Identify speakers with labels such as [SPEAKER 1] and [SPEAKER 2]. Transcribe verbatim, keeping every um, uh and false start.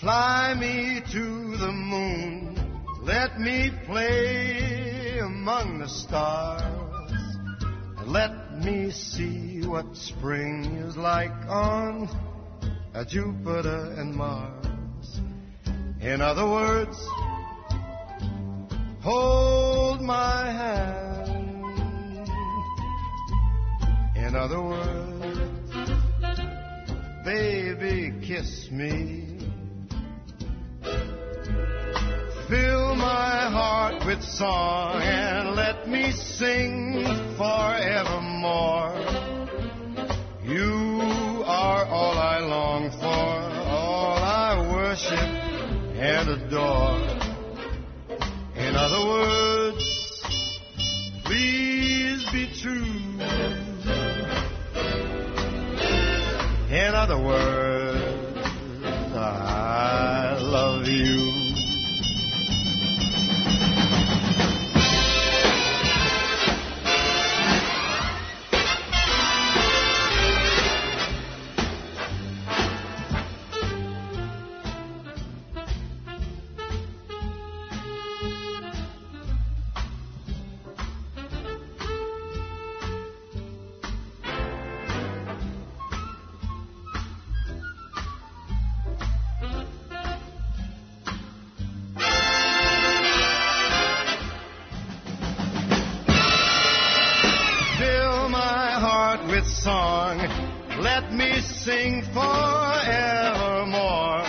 [SPEAKER 1] Fly me to the moon, let me play among the stars, and let me see what spring is like on uh, Jupiter and Mars. In other words, hold my hand. In other words, baby, kiss me. Fill my heart with song and let me sing forevermore. You are all I long for, all I worship and adore. In other words, please be true. In other words, I love you. With song, let me sing forevermore.